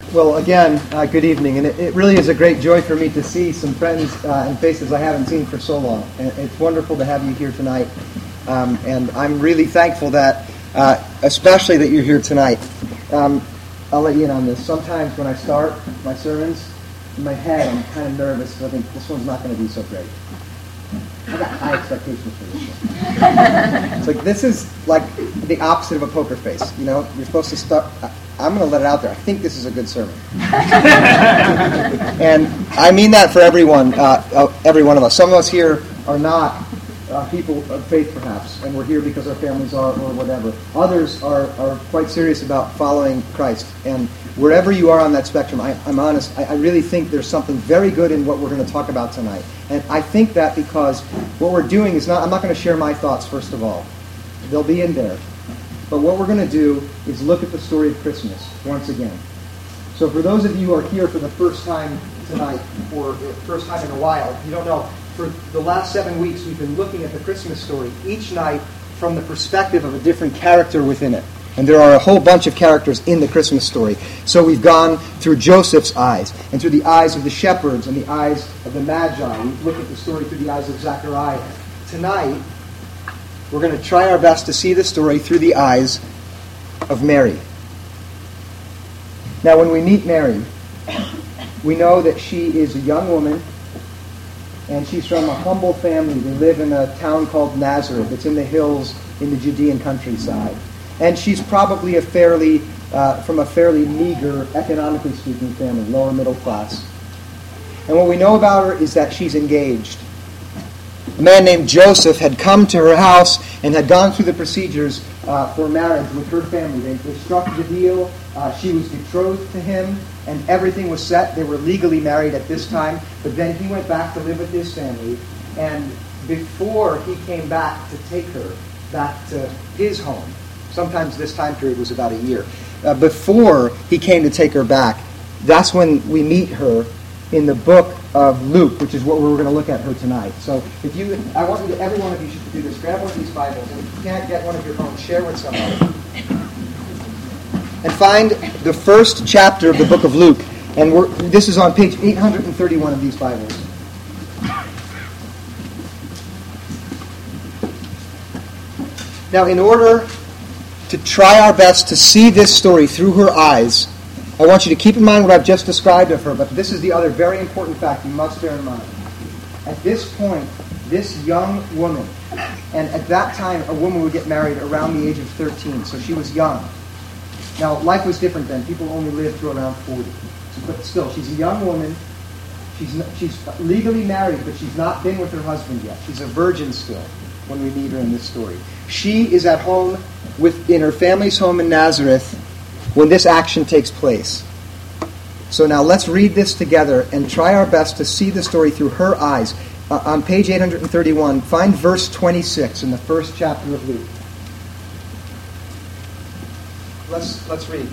Well, again, good evening, and it really is a great joy for me to see some friends and faces I haven't seen for so long. And it's wonderful to have you here tonight, and I'm really thankful that, especially that you're here tonight. I'll let you in on this. Sometimes when I start my sermons, in my head I'm kind of nervous because I think this one's not going to be so great. I got high expectations for this one. It's like, this is like the opposite of a poker face. You know, you're supposed to start. I'm going to let it out there. I think this is a good sermon. And I mean that for everyone, every one of us. Some of us here are not people of faith, perhaps, and we're here because our families are or whatever. Others are quite serious about following Christ. And wherever you are on that spectrum, I'm honest, I really think there's something very good in what we're going to talk about tonight. And I think that because what we're doing is I'm not going to share my thoughts, first of all. They'll be in there. But what we're going to do is look at the story of Christmas once again. So for those of you who are here for the first time tonight, or the first time in a while, if you don't know, for the last 7 weeks we've been looking at the Christmas story each night from the perspective of a different character within it. And there are a whole bunch of characters in the Christmas story. So we've gone through Joseph's eyes, and through the eyes of the shepherds, and the eyes of the Magi. We've looked at the story through the eyes of Zechariah. Tonight, we're going to try our best to see the story through the eyes of Mary. Now, when we meet Mary, we know that she is a young woman, and she's from a humble family. They live in a town called Nazareth. It's in the hills in the Judean countryside. And she's probably from a fairly meager, economically speaking family, lower middle class. And what we know about her is that she's engaged. A man named Joseph had come to her house and had gone through the procedures for marriage with her family. They struck the deal. She was betrothed to him, and everything was set. They were legally married at this time, but then he went back to live with his family, and before he came back to take her back to his home, sometimes this time period was about a year, before he came to take her back, that's when we meet her in the book of Luke, which is what we're going to look at her tonight. So I want you to, every one of you should do this. Grab one of these Bibles, and if you can't get one of your own, share with somebody. And find the first chapter of the book of Luke. And this is on page 831 of these Bibles. Now, in order to try our best to see this story through her eyes, I want you to keep in mind what I've just described of her, but this is the other very important fact you must bear in mind. At this point, this young woman, and at that time a woman would get married around the age of 13, so she was young. Now, life was different then. People only lived to around 40. But still, she's a young woman. She's legally married, but she's not been with her husband yet. She's a virgin still when we meet her in this story. She is at home in her family's home in Nazareth when this action takes place. So now let's read this together and try our best to see the story through her eyes. On page 831, find verse 26 in the first chapter of Luke. Let's read.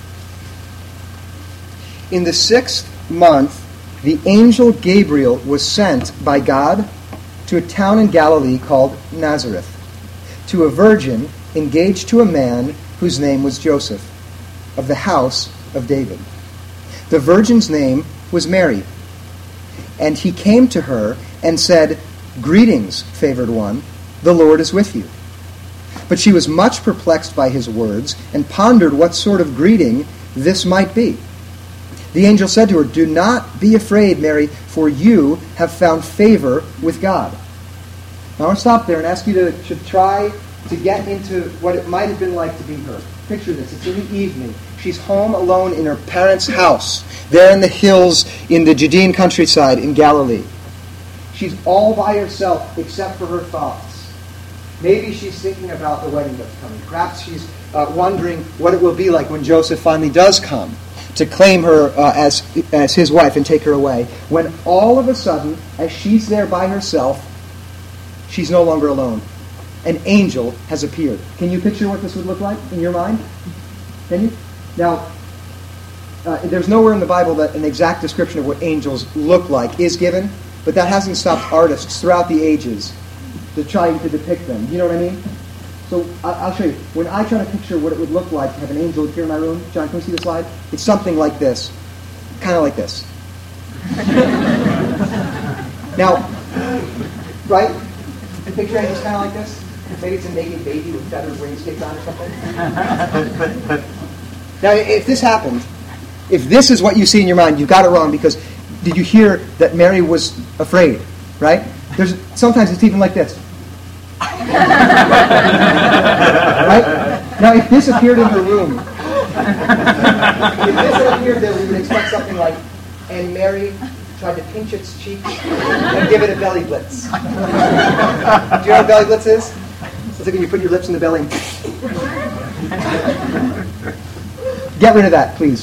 In the 6th month, the angel Gabriel was sent by God to a town in Galilee called Nazareth, to a virgin engaged to a man whose name was Joseph, of the house of David. The virgin's name was Mary. And he came to her and said, "Greetings, favored one, the Lord is with you." But she was much perplexed by his words and pondered what sort of greeting this might be. The angel said to her, "Do not be afraid, Mary, for you have found favor with God." Now I want to stop there and ask you to try to get into what it might have been like to be her. Picture this. It's in the evening. She's home alone in her parents' house, there in the hills in the Judean countryside in Galilee. She's all by herself except for her thoughts. Maybe she's thinking about the wedding that's coming. Perhaps she's wondering what it will be like when Joseph finally does come to claim her as his wife and take her away. When all of a sudden, as she's there by herself, she's no longer alone. An angel has appeared. Can you picture what this would look like in your mind? Can you? Now, there's nowhere in the Bible that an exact description of what angels look like is given, but that hasn't stopped artists throughout the ages to trying to depict them. You know what I mean? So I'll show you. When I try to picture what it would look like to have an angel appear in my room, John, can we see the slide? It's something like this. Kind of like this. Now, right? Picture angels kind of like this? Maybe it's a naked baby with feathered wings taped on or something. Now, if this happened, if this is what you see in your mind, you got it wrong, because did you hear that Mary was afraid, right? Sometimes it's even like this. Right? Now, if this appeared in her room, if this had appeared there, we would expect something like, and Mary tried to pinch its cheek and give it a belly blitz. Do you know what a belly blitz is? It's like when you put your lips in the belly and... Get rid of that, please.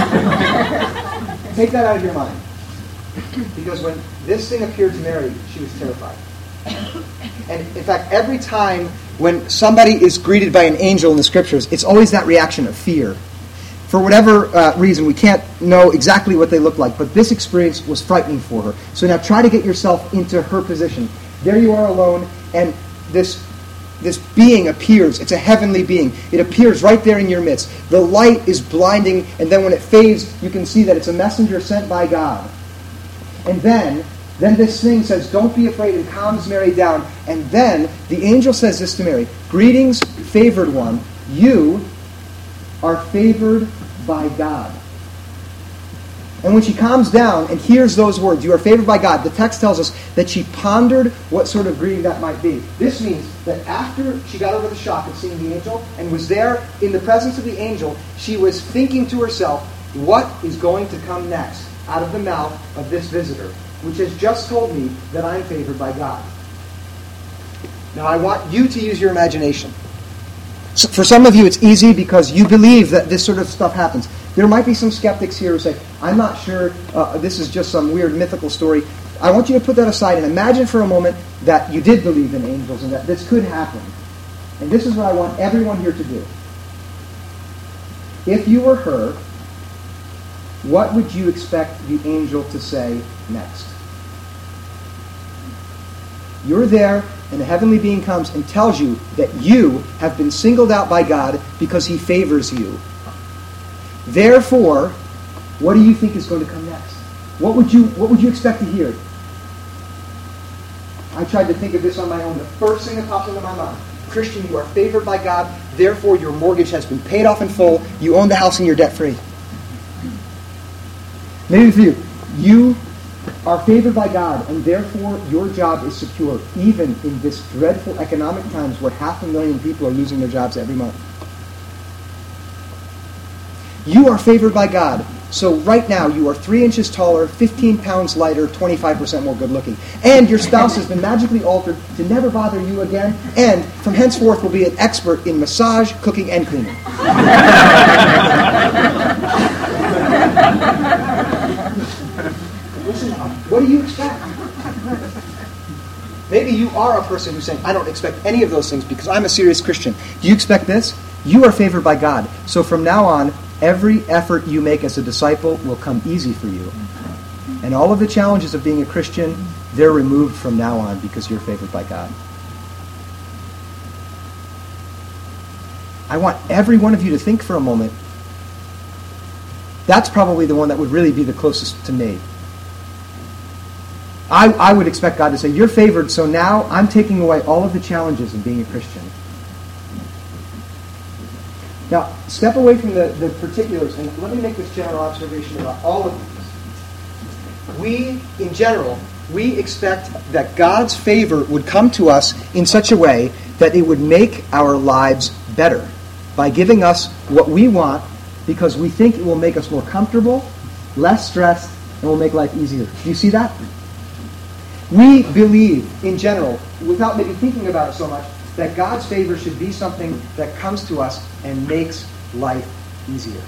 Take that out of your mind. Because when this thing appeared to Mary, she was terrified. And in fact, every time when somebody is greeted by an angel in the Scriptures, it's always that reaction of fear. For whatever reason, we can't know exactly what they look like, but this experience was frightening for her. So now try to get yourself into her position. There you are alone, and this being appears. It's a heavenly being. It appears right there in your midst. The light is blinding, and then when it fades, you can see that it's a messenger sent by God. And then this thing says, don't be afraid, and calms Mary down. And then the angel says this to Mary, greetings, favored one, you are favored by God. And when she calms down and hears those words, you are favored by God, the text tells us that she pondered what sort of greeting that might be. This means that after she got over the shock of seeing the angel and was there in the presence of the angel, she was thinking to herself, what is going to come next out of the mouth of this visitor, which has just told me that I'm favored by God? Now I want you to use your imagination. So for some of you, it's easy because you believe that this sort of stuff happens. There might be some skeptics here who say, I'm not sure, this is just some weird mythical story. I want you to put that aside and imagine for a moment that you did believe in angels and that this could happen. And this is what I want everyone here to do. If you were her, what would you expect the angel to say next? You're there, and the heavenly being comes and tells you that you have been singled out by God because he favors you. Therefore, what do you think is going to come next? What would you expect to hear? I tried to think of this on my own. The first thing that popped into my mind, Christian, you are favored by God, therefore your mortgage has been paid off in full, you own the house and you're debt-free. Maybe for you are favored by God, and therefore your job is secure, even in this dreadful economic times where 500,000 people are losing their jobs every month. You are favored by God, so right now you are 3 inches taller, 15 pounds lighter, 25% more good looking. And your spouse has been magically altered to never bother you again, and from henceforth will be an expert in massage, cooking, and cleaning. Listen, what do you expect? Maybe you are a person who's saying, I don't expect any of those things because I'm a serious Christian. Do you expect this? You are favored by God. So from now on, every effort you make as a disciple will come easy for you. And all of the challenges of being a Christian, they're removed from now on because you're favored by God. I want every one of you to think for a moment. That's probably the one that would really be the closest to me. I would expect God to say, you're favored, so now I'm taking away all of the challenges of being a Christian. Now, step away from the particulars, and let me make this general observation about all of these. We, in general, we expect that God's favor would come to us in such a way that it would make our lives better by giving us what we want because we think it will make us more comfortable, less stressed, and will make life easier. Do you see that? We believe, in general, without maybe thinking about it so much, that God's favor should be something that comes to us and makes life easier.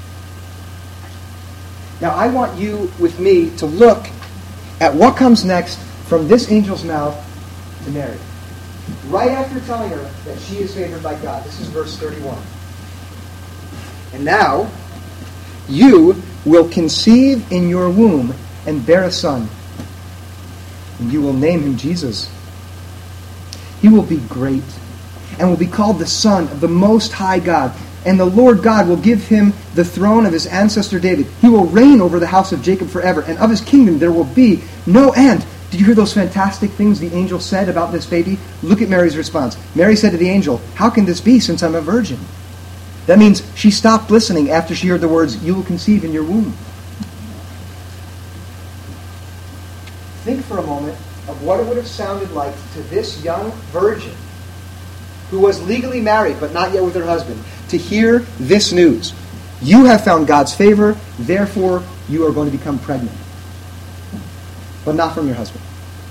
Now, I want you, with me, to look at what comes next from this angel's mouth to Mary. Right after telling her that she is favored by God. This is verse 31. And now, you will conceive in your womb and bear a son, and you will name him Jesus. He will be great and will be called the Son of the Most High God. And the Lord God will give him the throne of his ancestor David. He will reign over the house of Jacob forever, and of his kingdom there will be no end. Did you hear those fantastic things the angel said about this baby? Look at Mary's response. Mary said to the angel, "How can this be since I'm a virgin?" That means she stopped listening after she heard the words, "You will conceive in your womb." Think for a moment of what it would have sounded like to this young virgin who was legally married but not yet with her husband to hear this news. You have found God's favor, therefore you are going to become pregnant. But not from your husband.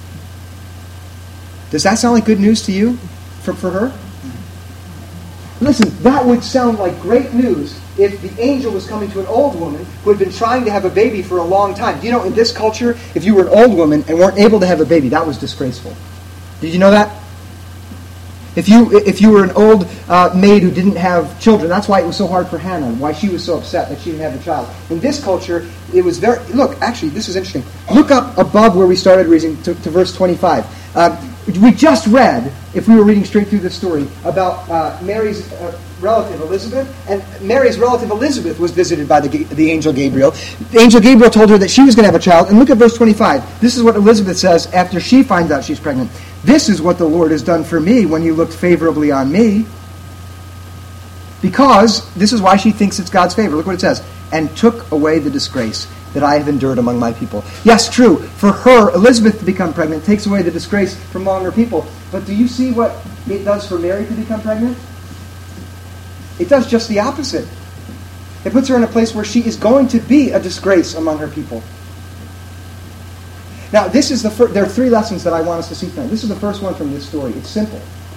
Does that sound like good news to you? For her? Listen, that would sound like great news if the angel was coming to an old woman who had been trying to have a baby for a long time. Do you know, in this culture, if you were an old woman and weren't able to have a baby, that was disgraceful. Did you know that? If you were an old maid who didn't have children, that's why it was so hard for Hannah, why she was so upset that she didn't have a child. In this culture, it was very... Look, actually, this is interesting. Look up above where we started reading to verse 25. We just read, if we were reading straight through this story, about Mary's relative Elizabeth, and Mary's relative Elizabeth was visited by the angel Gabriel. The angel Gabriel told her that she was going to have a child, and look at verse 25. This is what Elizabeth says after she finds out she's pregnant. "This is what the Lord has done for me when He looked favorably on me." Because, this is why she thinks it's God's favor. Look what it says. "And took away the disgrace that I have endured among my people." Yes, true. For her, Elizabeth to become pregnant takes away the disgrace from among her people. But do you see what it does for Mary to become pregnant? It does just the opposite. It puts her in a place where she is going to be a disgrace among her people. Now, this is there are three lessons that I want us to see tonight. This is the first one from this story. It's simple.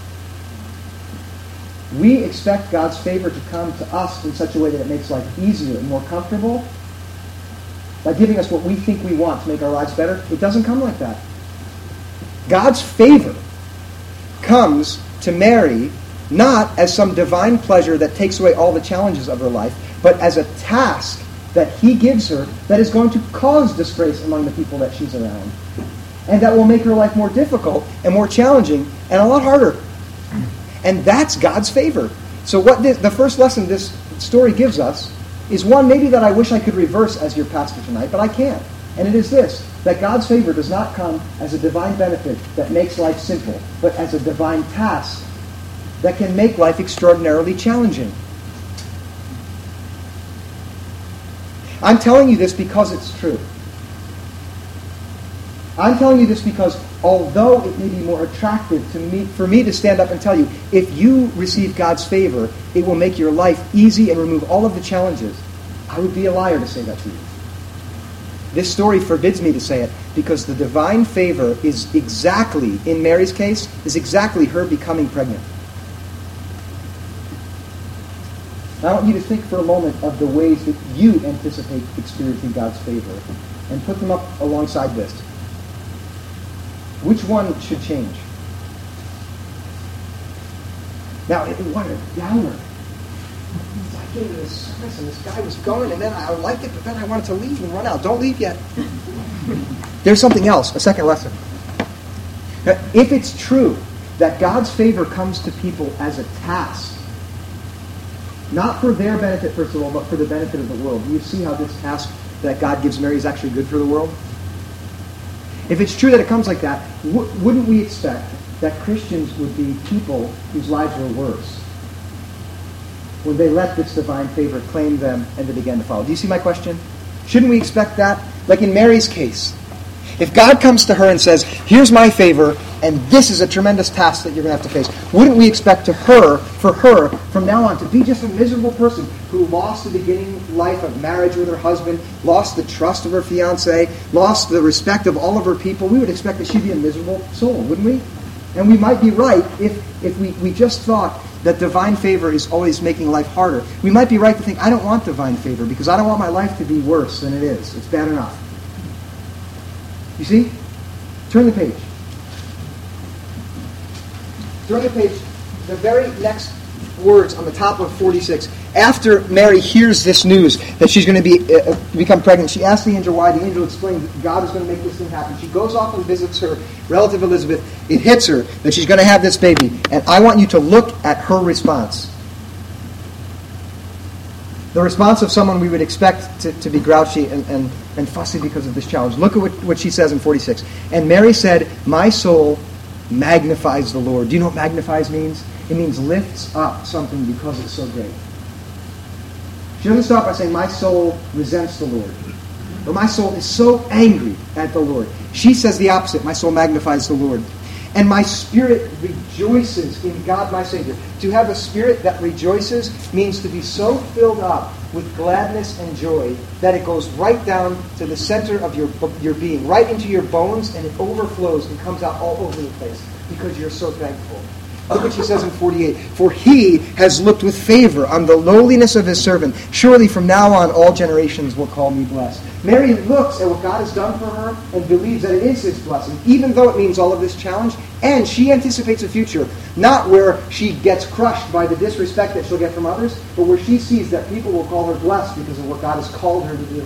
We expect God's favor to come to us in such a way that it makes life easier and more comfortable, by giving us what we think we want to make our lives better. It doesn't come like that. God's favor comes to Mary not as some divine pleasure that takes away all the challenges of her life, but as a task that He gives her that is going to cause disgrace among the people that she's around. And that will make her life more difficult and more challenging and a lot harder. And that's God's favor. So what the first lesson this story gives us is one maybe that I wish I could reverse as your pastor tonight, but I can't. And it is this, that God's favor does not come as a divine benefit that makes life simple, but as a divine task that can make life extraordinarily challenging. I'm telling you this because it's true. I'm telling you this because although it may be more attractive for me to stand up and tell you, if you receive God's favor, it will make your life easy and remove all of the challenges, I would be a liar to say that to you. This story forbids me to say it because the divine favor is exactly, in Mary's case, is exactly her becoming pregnant. I want you to think for a moment of the ways that you anticipate experiencing God's favor and put them up alongside this. Which one should change? Now, what a downer. I came to this service and this guy was going and then I liked it, but then I wanted to leave and run out. Don't leave yet. There's something else, a second lesson. Now, if it's true that God's favor comes to people as a task, not for their benefit, first of all, but for the benefit of the world. Do you see how this task that God gives Mary is actually good for the world? If it's true that it comes like that, wouldn't we expect that Christians would be people whose lives were worse when they let this divine favor claim them and they began to follow? Do you see my question? Shouldn't we expect that? Like in Mary's case, if God comes to her and says, here's my favor, and this is a tremendous task that you're going to have to face, wouldn't we expect for her, from now on, to be just a miserable person who lost the beginning life of marriage with her husband, lost the trust of her fiancé, lost the respect of all of her people? We would expect that she'd be a miserable soul, wouldn't we? And we might be right if we just thought that divine favor is always making life harder. We might be right to think, I don't want divine favor because I don't want my life to be worse than it is. It's bad enough. You see? Turn the page. Turn the page. The very next words on the top of 46. After Mary hears this news that she's going to become pregnant, she asks the angel why. The angel explains that God is going to make this thing happen. She goes off and visits her relative Elizabeth. It hits her that she's going to have this baby. And I want you to look at her response. The response of someone we would expect to be grouchy and fussy because of this challenge. Look at what she says in 46. And Mary said, "My soul magnifies the Lord." Do you know what magnifies means? It means lifts up something because it's so great. She doesn't stop by saying, "My soul resents the Lord," or "My soul is so angry at the Lord." She says the opposite. "My soul magnifies the Lord. And my spirit rejoices in God my Savior." To have a spirit that rejoices means to be so filled up with gladness and joy that it goes right down to the center of your being, right into your bones, and it overflows and comes out all over the place because you're so thankful. Look what she says in 48. "For he has looked with favor on the lowliness of his servant. Surely from now on all generations will call me blessed." Mary looks at what God has done for her and believes that it is his blessing, even though it means all of this challenge. And she anticipates a future, not where she gets crushed by the disrespect that she'll get from others, but where she sees that people will call her blessed because of what God has called her to do.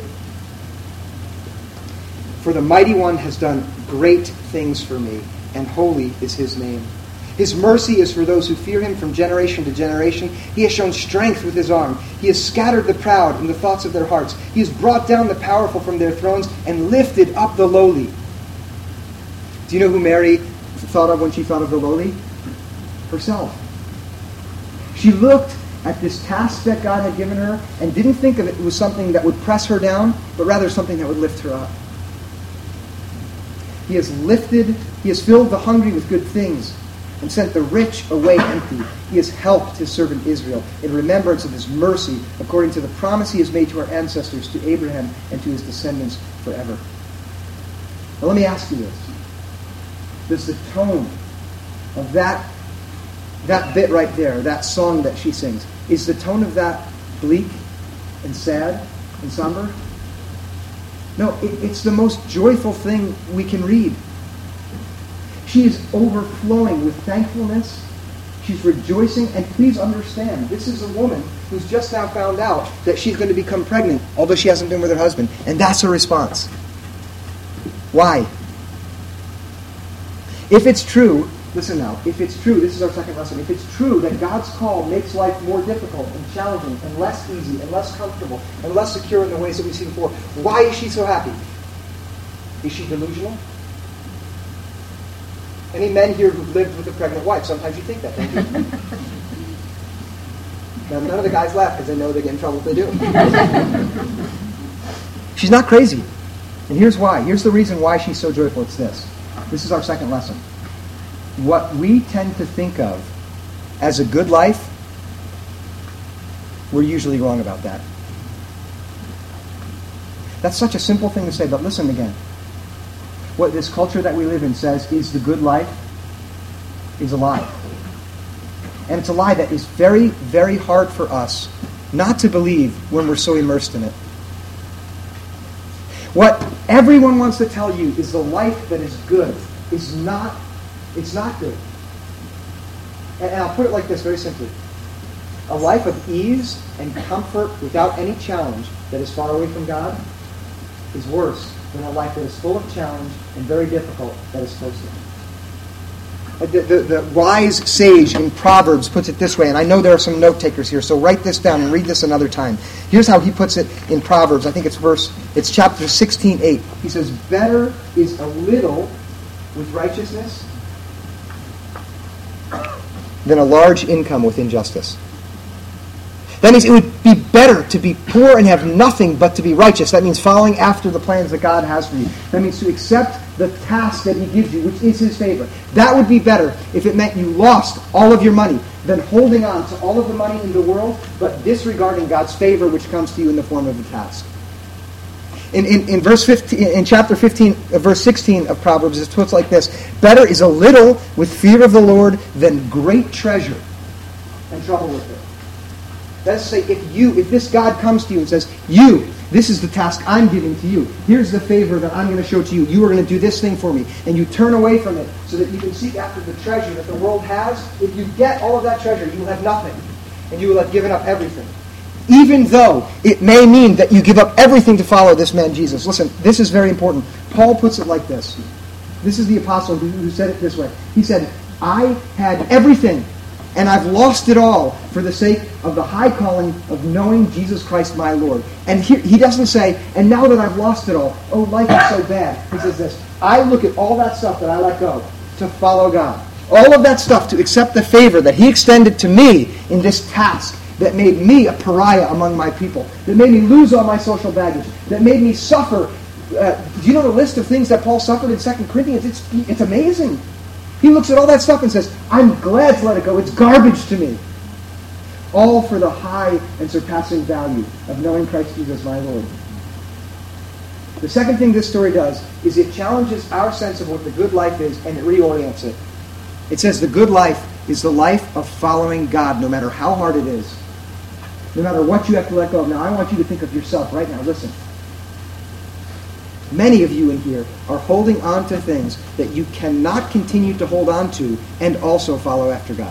"For the Mighty One has done great things for me, and holy is his name. His mercy is for those who fear him from generation to generation. He has shown strength with his arm. He has scattered the proud in the thoughts of their hearts. He has brought down the powerful from their thrones and lifted up the lowly." Do you know who Mary thought of when she thought of the lowly? Herself. She looked at this task that God had given her and didn't think of it as something that would press her down, but rather something that would lift her up. He has filled the hungry with good things and sent the rich away empty. He has helped his servant Israel in remembrance of his mercy, according to the promise he has made to our ancestors, to Abraham and to his descendants forever. Now let me ask you this. Does the tone of that bit right there, that song that she sings, is the tone of that bleak and sad and somber? No, it's the most joyful thing we can read. She is overflowing with thankfulness. She's rejoicing. And please understand, this is a woman who's just now found out that she's going to become pregnant, although she hasn't been with her husband. And that's her response. Why? If it's true, listen now, if it's true, this is our second lesson, if it's true that God's call makes life more difficult and challenging and less easy and less comfortable and less secure in the ways that we've seen before, why is she so happy? Is she delusional? Any men here who've lived with a pregnant wife, sometimes you think that, don't you? Now, none of the guys laugh because they know they get in trouble if they do. She's not crazy. And here's why. Here's the reason why she's so joyful. It's this. This is our second lesson. What we tend to think of as a good life, we're usually wrong about that. That's such a simple thing to say, but listen again. What this culture that we live in says is the good life is a lie. And it's a lie that is very, very hard for us not to believe when we're so immersed in it. What everyone wants to tell you is the life that is good is not, it's not good. And I'll put it like this very simply. A life of ease and comfort without any challenge that is far away from God is worse than a life that is full of challenge and very difficult that is close to Him. The wise sage in Proverbs puts it this way, and I know there are some note takers here, so write this down and read this another time. Here's how he puts it in Proverbs. I think it's chapter 16:8. He says, "Better is a little with righteousness than a large income with injustice." That means it would be better to be poor and have nothing but to be righteous. That means following after the plans that God has for you. That means to accept the task that He gives you, which is His favor. That would be better if it meant you lost all of your money than holding on to all of the money in the world, but disregarding God's favor, which comes to you in the form of a task. In verse 15, in chapter 15, verse 16 of Proverbs, it's put like this: "Better is a little with fear of the Lord than great treasure and trouble with it." That is to say, if this God comes to you and says, this is the task I'm giving to you. Here's the favor that I'm going to show to you. You are going to do this thing for me. And you turn away from it so that you can seek after the treasure that the world has. If you get all of that treasure, you will have nothing. and you will have given up everything. Even though it may mean that you give up everything to follow this man Jesus. Listen, this is very important. Paul puts it like this. This is the apostle who said it this way. He said, I had everything, and I've lost it all for the sake of the high calling of knowing Jesus Christ my Lord. And he doesn't say, and now that I've lost it all, oh, life is so bad. He says this, I look at all that stuff that I let go to follow God. All of that stuff to accept the favor that he extended to me in this task that made me a pariah among my people, that made me lose all my social baggage, that made me suffer. Do you know the list of things that Paul suffered in 2 Corinthians? It's amazing. He looks at all that stuff and says, I'm glad to let it go. It's garbage to me. All for the high and surpassing value of knowing Christ Jesus my Lord. The second thing this story does is it challenges our sense of what the good life is, and it reorients it. It says the good life is the life of following God, no matter how hard it is. No matter what you have to let go of. Now, I want you to think of yourself right now. Listen. Many of you in here are holding on to things that you cannot continue to hold on to and also follow after God.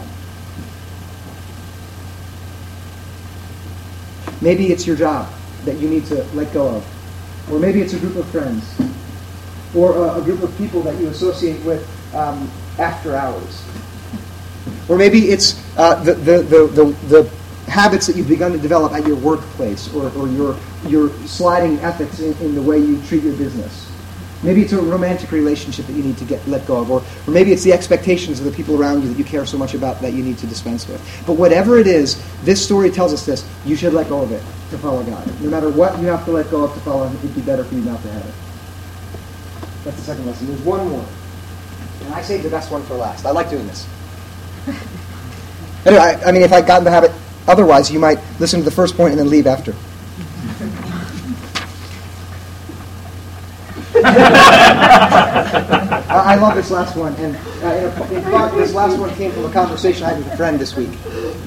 Maybe it's your job that you need to let go of. Or maybe it's a group of friends. Or a group of people that you associate with after hours. Or maybe it's the habits that you've begun to develop at your workplace, or your sliding ethics in the way you treat your business. Maybe it's a romantic relationship that you need to let go of, or maybe it's the expectations of the people around you that you care so much about that you need to dispense with. But whatever it is, this story tells us this: you should let go of it to follow God. No matter what you have to let go of to follow Him, it'd be better for you not to have it. That's the second lesson. There's one more, and I saved the best one for last. I like doing this. Anyway, I mean, if I got in the habit. Otherwise, you might listen to the first point and then leave after. I love this last one. And in fact, this last one came from a conversation I had with a friend this week.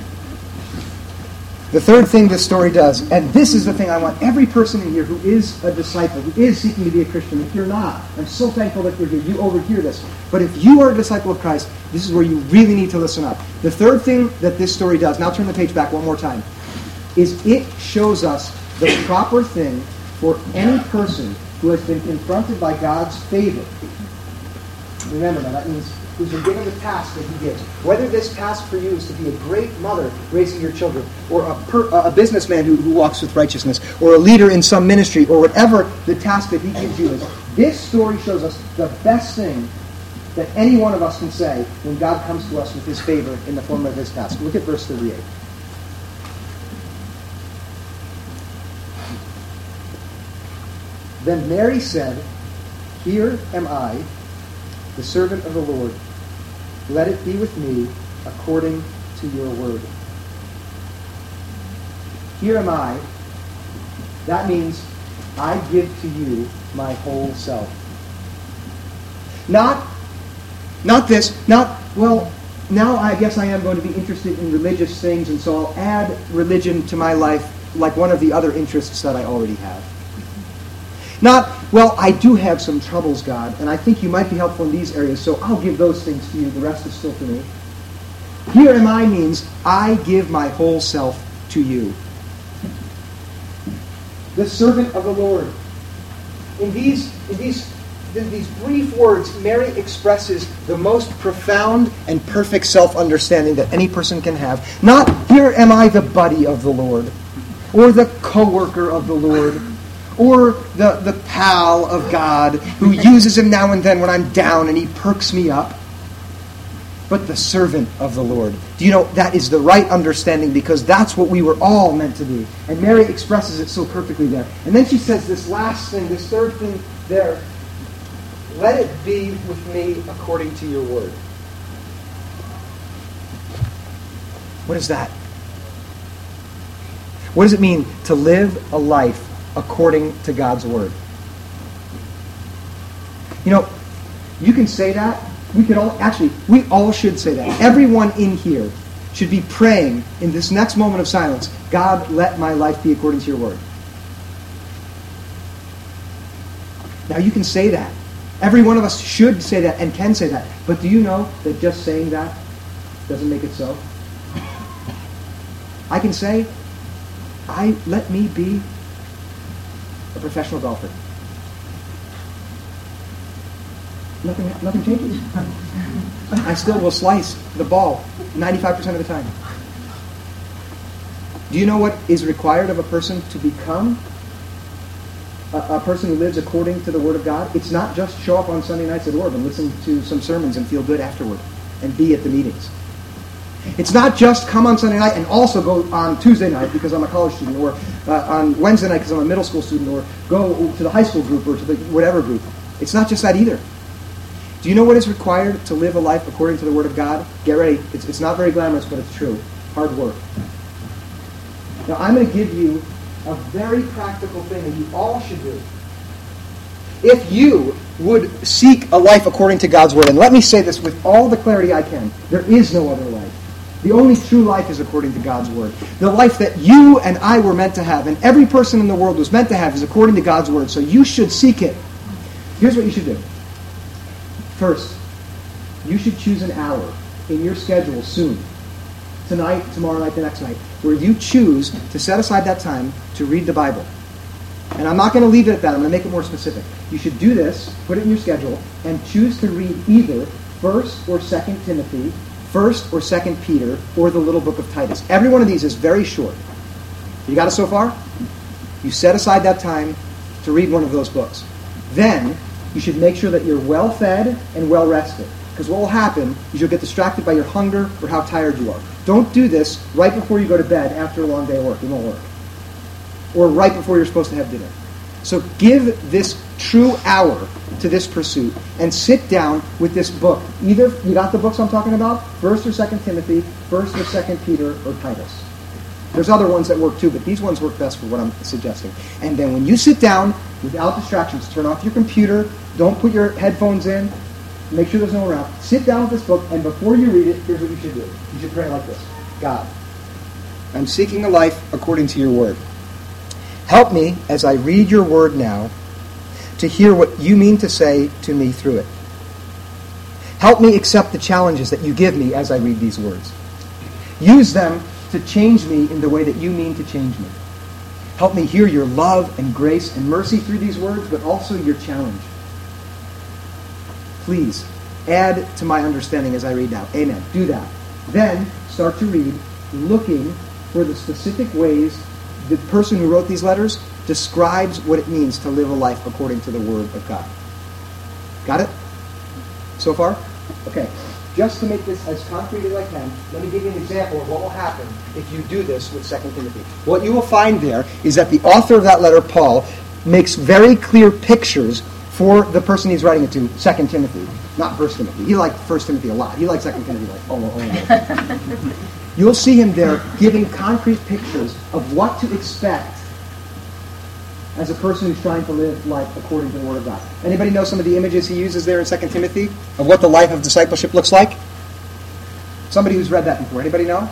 The third thing this story does, and this is the thing I want every person in here who is a disciple, who is seeking to be a Christian, if you're not, I'm so thankful that you're here, you overhear this. But if you are a disciple of Christ, this is where you really need to listen up. The third thing that this story does, now turn the page back one more time, is it shows us the proper thing for any person who has been confronted by God's favor. Remember now, that means who's been given the task that He gives. Whether this task for you is to be a great mother raising your children, or a businessman who walks with righteousness, or a leader in some ministry, or whatever the task that He gives you is, this story shows us the best thing that any one of us can say when God comes to us with His favor in the form of His task. Look at verse 38. Then Mary said, Here am I, the servant of the Lord. Let it be with me according to your word. Here am I. That means I give to you my whole self. Not this, well, now I guess I am going to be interested in religious things, and so I'll add religion to my life like one of the other interests that I already have. Not, well, I do have some troubles, God, and I think you might be helpful in these areas, so I'll give those things to you. The rest is still for me. Here am I means I give my whole self to you. The servant of the Lord. In these brief words, Mary expresses the most profound and perfect self-understanding that any person can have. Not, here am I the buddy of the Lord, or the co-worker of the Lord, or the pal of God who uses Him now and then when I'm down and He perks me up. But the servant of the Lord. Do you know, that is the right understanding, because that's what we were all meant to be. And Mary expresses it so perfectly there. And then she says this last thing, this third thing there. Let it be with me according to your word. What is that? What does it mean to live a life according to God's word? You know, you can say that. We all should say that. Everyone in here should be praying in this next moment of silence, God, let my life be according to your word. Now you can say that. Every one of us should say that and can say that. But do you know that just saying that doesn't make it so? I can say, let me be a professional golfer. Nothing changes. I still will slice the ball 95% of the time. Do you know what is required of a person to become a person who lives according to the Word of God? It's not just show up on Sunday nights at Orb and listen to some sermons and feel good afterward and be at the meetings. It's not just come on Sunday night and also go on Tuesday night because I'm a college student, or on Wednesday night because I'm a middle school student, or go to the high school group or to the whatever group. It's not just that either. Do you know what is required to live a life according to the Word of God? Get ready. It's not very glamorous, but it's true. Hard work. Now, I'm going to give you a very practical thing that you all should do. If you would seek a life according to God's Word, and let me say this with all the clarity I can, there is no other life. The only true life is according to God's Word. The life that you and I were meant to have, and every person in the world was meant to have, is according to God's Word. So you should seek it. Here's what you should do. First, you should choose an hour in your schedule soon, tonight, tomorrow night, the next night, where you choose to set aside that time to read the Bible. And I'm not going to leave it at that. I'm going to make it more specific. You should do this, put it in your schedule, and choose to read either 1st or 2nd Timothy, 1st or 2nd Peter, or the little book of Titus. Every one of these is very short. You got it so far? You set aside that time to read one of those books. Then, you should make sure that you're well-fed and well-rested. Because what will happen is you'll get distracted by your hunger or how tired you are. Don't do this right before you go to bed after a long day of work. It won't work. Or right before you're supposed to have dinner. So give this true hour to this pursuit and sit down with this book. Either, you got the books I'm talking about? 1st or 2nd Timothy, 1st or 2nd Peter, or Titus. There's other ones that work too, but these ones work best for what I'm suggesting. And then when you sit down, without distractions, turn off your computer, don't put your headphones in, make sure there's no one around. Sit down with this book, and before you read it, here's what you should do. You should pray like this. God, I'm seeking a life according to your word. Help me, as I read your word now, to hear what you mean to say to me through it. Help me accept the challenges that you give me as I read these words. Use them to change me in the way that you mean to change me. Help me hear your love and grace and mercy through these words, but also your challenge. Please, add to my understanding as I read now. Amen. Do that. Then, start to read, looking for the specific ways the person who wrote these letters describes what it means to live a life according to the Word of God. Got it? So far? Okay. Just to make this as concrete as I can, let me give you an example of what will happen if you do this with 2 Timothy. What you will find there is that the author of that letter, Paul, makes very clear pictures for the person he's writing it to, 2 Timothy, not 1 Timothy. He liked 1 Timothy a lot. He liked 2 Timothy like, oh. You'll see him there giving concrete pictures of what to expect as a person who's trying to live life according to the Word of God. Anybody know some of the images he uses there in 2 Timothy of what the life of discipleship looks like? Somebody who's read that before. Anybody know?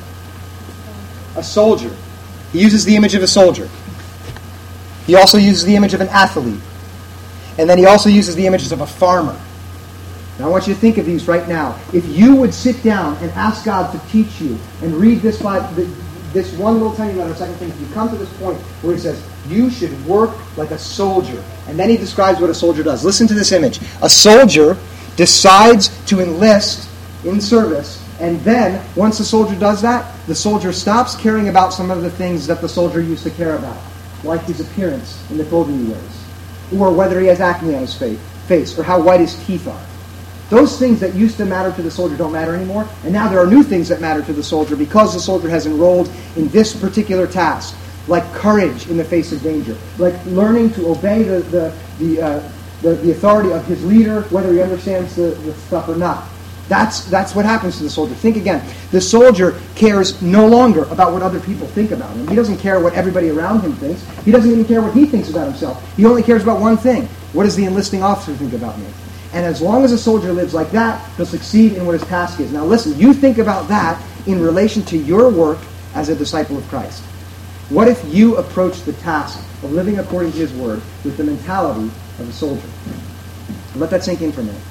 A soldier. He uses the image of a soldier. He also uses the image of an athlete. And then he also uses the images of a farmer. Now I want you to think of these right now. If you would sit down and ask God to teach you and read this one little tiny letter, 2 Timothy, you come to this point where he says, you should work like a soldier. And then he describes what a soldier does. Listen to this image. A soldier decides to enlist in service, and then, once the soldier does that, the soldier stops caring about some of the things that the soldier used to care about, like his appearance and the clothing he wears, or whether he has acne on his face, or how white his teeth are. Those things that used to matter to the soldier don't matter anymore, and now there are new things that matter to the soldier because the soldier has enrolled in this particular task, like courage in the face of danger, like learning to obey the authority of his leader, whether he understands the stuff or not. That's what happens to the soldier. Think again. The soldier cares no longer about what other people think about him. He doesn't care what everybody around him thinks. He doesn't even care what he thinks about himself. He only cares about one thing. What does the enlisting officer think about me? And as long as a soldier lives like that, he'll succeed in what his task is. Now listen, you think about that in relation to your work as a disciple of Christ. What if you approach the task of living according to his word with the mentality of a soldier? Let that sink in for a minute.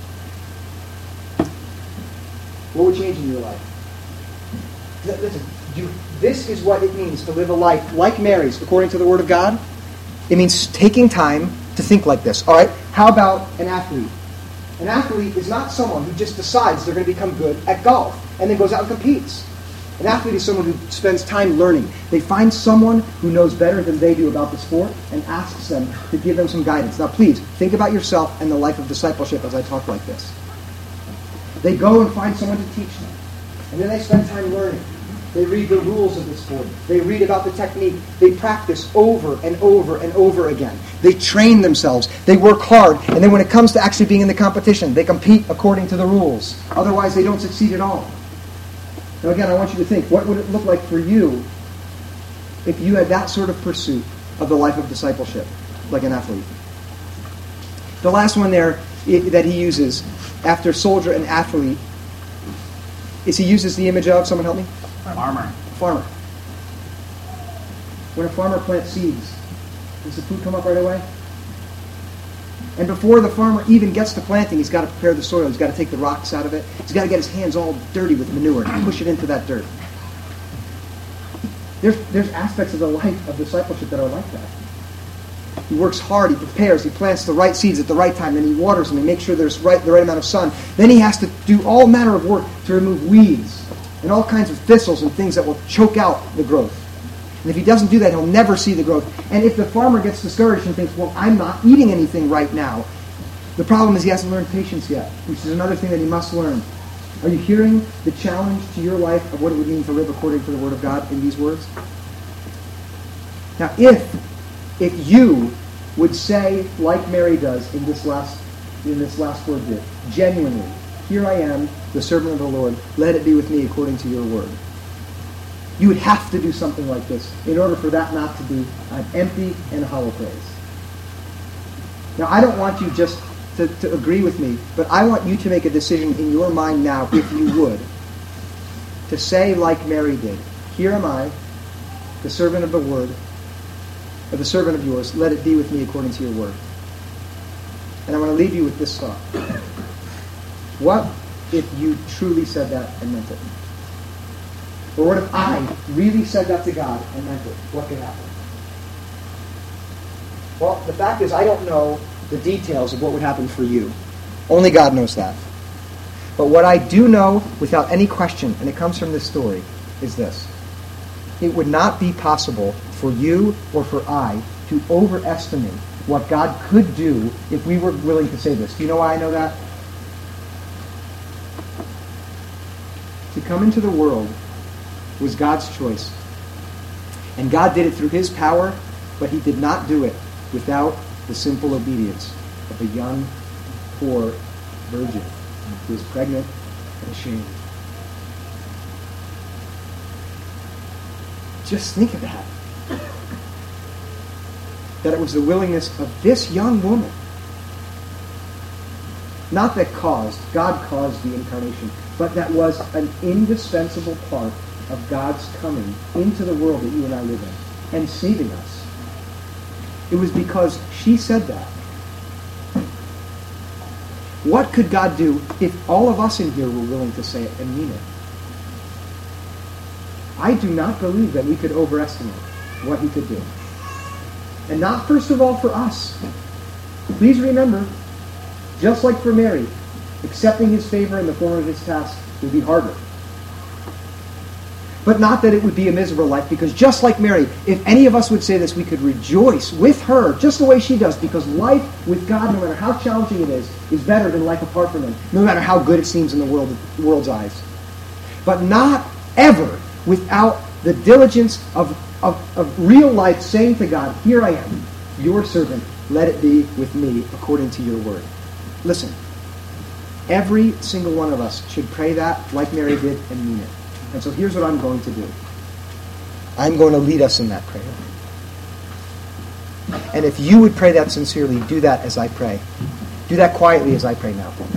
What would change in your life? Listen, This is what it means to live a life like Mary's, according to the Word of God. It means taking time to think like this. All right, how about an athlete? An athlete is not someone who just decides they're going to become good at golf and then goes out and competes. An athlete is someone who spends time learning. They find someone who knows better than they do about the sport and asks them to give them some guidance. Now please, think about yourself and the life of discipleship as I talk like this. They go and find someone to teach them. And then they spend time learning. They read the rules of the sport. They read about the technique. They practice over and over and over again. They train themselves. They work hard. And then when it comes to actually being in the competition, they compete according to the rules. Otherwise, they don't succeed at all. Now again, I want you to think, what would it look like for you if you had that sort of pursuit of the life of discipleship, like an athlete? The last one there that he uses after soldier and athlete is he uses the image of, someone help me? Farmer. When a farmer plants seeds, does the food come up right away? And before the farmer even gets to planting, he's got to prepare the soil. He's got to take the rocks out of it. He's got to get his hands all dirty with manure and push it into that dirt. There's aspects of the life of discipleship that are like that. He works hard, he prepares, he plants the right seeds at the right time, then he waters them, he makes sure there's the right amount of sun. Then he has to do all manner of work to remove weeds and all kinds of thistles and things that will choke out the growth. And if he doesn't do that, he'll never see the growth. And if the farmer gets discouraged and thinks, well, I'm not eating anything right now, the problem is he hasn't learned patience yet, which is another thing that he must learn. Are you hearing the challenge to your life of what it would mean to live according to the Word of God in these words? Now, if you would say, like Mary does in this last word here, genuinely, here I am, the servant of the Lord, let it be with me according to your word. You would have to do something like this in order for that not to be an empty and hollow praise. Now, I don't want you just to agree with me, but I want you to make a decision in your mind now, if you would, to say like Mary did, here am I, the servant of the word, or the servant of yours, let it be with me according to your word. And I want to leave you with this thought. What if you truly said that and meant it? Or what if I really said that to God and meant it? What could happen? Well, the fact is I don't know the details of what would happen for you. Only God knows that. But what I do know without any question, and it comes from this story, is this. It would not be possible for you or for I to overestimate what God could do if we were willing to say this. Do you know why I know that? To come into the world was God's choice. And God did it through His power, but He did not do it without the simple obedience of a young, poor virgin who was pregnant and ashamed. Just think of that. That it was the willingness of this young woman, not that God caused the incarnation, but that was an indispensable part of God's coming into the world that you and I live in and saving us. It was because she said that. What could God do if all of us in here were willing to say it and mean it? I do not believe that we could overestimate what He could do. And not first of all for us. Please remember, just like for Mary, accepting His favor in the form of His task would be harder. But not that it would be a miserable life, because just like Mary, if any of us would say this, we could rejoice with her, just the way she does, because life with God, no matter how challenging it is better than life apart from Him, no matter how good it seems in the world's eyes. But not ever without the diligence of real life saying to God, here I am, your servant, let it be with me according to your word. Listen, every single one of us should pray that like Mary did and mean it. And so here's what I'm going to do. I'm going to lead us in that prayer. And if you would pray that sincerely, do that as I pray. Do that quietly as I pray now.